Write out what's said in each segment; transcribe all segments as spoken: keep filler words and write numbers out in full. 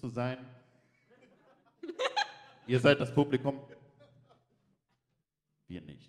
zu sein. Ihr seid das Publikum. Wir nicht.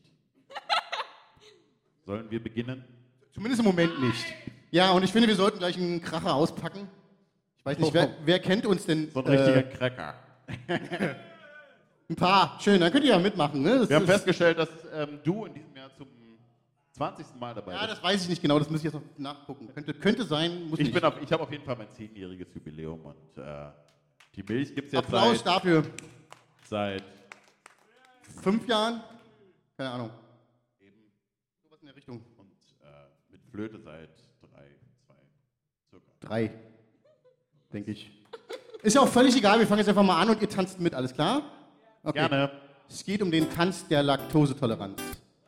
Sollen wir beginnen? Zumindest im Moment nicht. Ja, und ich finde, wir sollten gleich einen Kracher auspacken. Ich weiß nicht, wer, wer kennt uns denn? So ein richtiger äh, Cracker. Ein paar. Schön, dann könnt ihr ja mitmachen. Ne? Das Wir haben ist, festgestellt, dass ähm, du in diesem Jahr zum zwanzigsten Mal dabei Ja, bist. das weiß ich nicht genau, das muss ich jetzt noch nachgucken. Könnte, könnte sein, muss Ich, nicht. bin auf, ich habe auf jeden Fall mein zehnjähriges Jubiläum und äh, die Milch gibt es jetzt Applaus seit, dafür. seit Fünf Jahren? Keine Ahnung. eben Sowas in der Richtung. und äh, mit Flöte seit drei, zwei, circa. Drei, denke ich. Ist ja auch völlig egal, wir fangen jetzt einfach mal an und ihr tanzt mit, alles klar? Okay. Gerne. Es geht um den Tanz der Laktosetoleranz.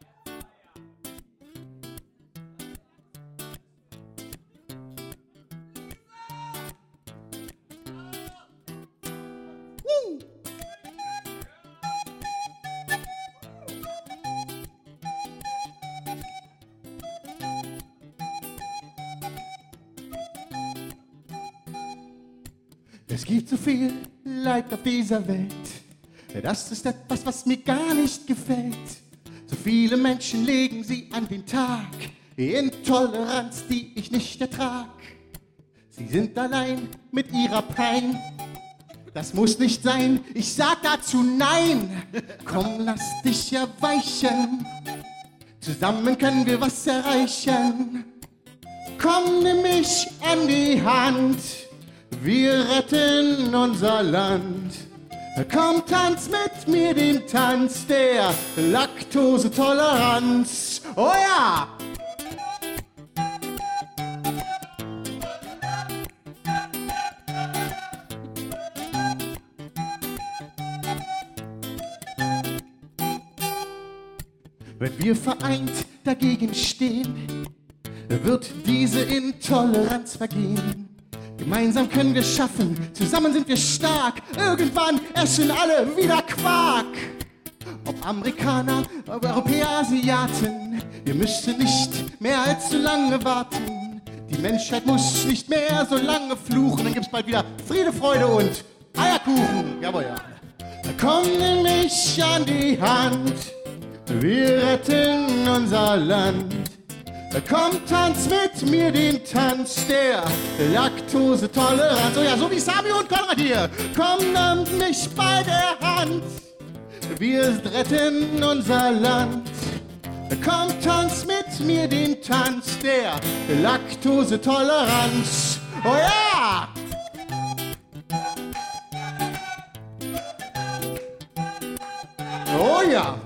Es gibt so viel Leid auf dieser Welt. Das ist etwas, was mir gar nicht gefällt. So viele Menschen legen sie an den Tag. Intoleranz, die ich nicht ertrag. Sie sind allein mit ihrer Pein. Das muss nicht sein, ich sag dazu nein. Komm, lass dich erweichen. Zusammen können wir was erreichen. Komm, nimm mich an die Hand. Wir retten unser Land. Komm, tanz mit mir den Tanz der Laktosetoleranz. Oh ja! Wenn wir vereint dagegen stehen, wird diese Intoleranz vergehen. Gemeinsam können wir schaffen, zusammen sind wir stark. Irgendwann essen alle wieder Quark. Ob Amerikaner, ob Europäer, Asiaten, wir müssen nicht mehr allzu lange warten. Die Menschheit muss nicht mehr so lange fluchen. Dann gibt's bald wieder Friede, Freude und Eierkuchen. Jawohl, ja. Komm, nimm mich an die Hand. Wir retten unser Land. Komm, tanz mit mir den Tanz der Laktosetoleranz. Oh ja, so wie Sami und Konrad hier. Komm, nimm mich bei der Hand. Wir retten unser Land. Komm, tanz mit mir den Tanz der Laktosetoleranz. Oh ja! Oh ja!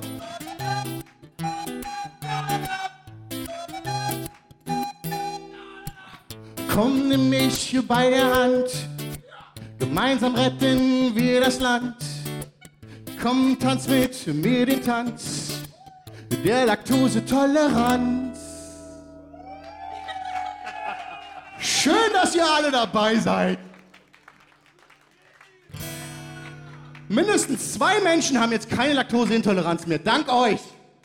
Komm, nimm mich bei der Hand, gemeinsam retten wir das Land. Komm, tanz mit mir den Tanz der Laktosetoleranz. Schön, dass ihr alle dabei seid. Mindestens zwei Menschen haben jetzt keine Laktoseintoleranz mehr. Dank euch.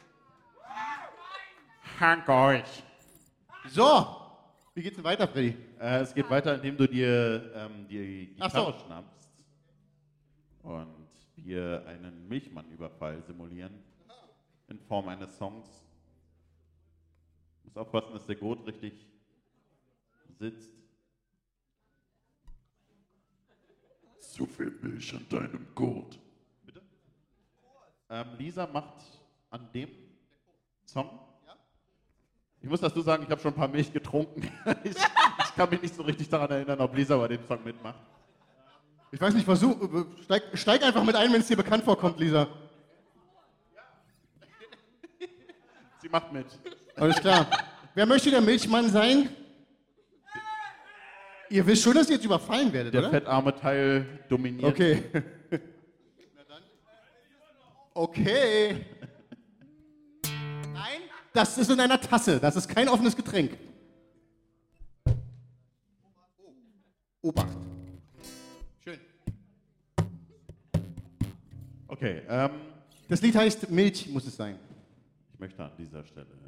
Dank euch. So. Wie geht's denn weiter, Freddy? Äh, es geht weiter, indem du dir ähm, die Gitarre so. schnappst und wir einen Milchmann-Überfall simulieren in Form eines Songs. Du musst aufpassen, dass der Gurt richtig sitzt. Zu viel Milch an deinem Gurt. Bitte? Ähm, Lisa macht an dem Song. Ich muss dazu sagen, ich habe schon ein paar Milch getrunken. ich, ich kann mich nicht so richtig daran erinnern, ob Lisa bei dem Song mitmacht. Ich weiß nicht, versuch, steig, steig einfach mit ein, wenn es dir bekannt vorkommt, Lisa. Sie macht mit. Alles klar. Wer möchte der Milchmann sein? Ihr wisst schon, dass ihr jetzt überfallen werdet, Der oder? fettarme Teil dominiert. Okay. Okay. Nein, das ist in einer Tasse. Das ist kein offenes Getränk. Obacht. Schön. Okay, ähm, Das Lied heißt Milch muss es sein. ich möchte an dieser Stelle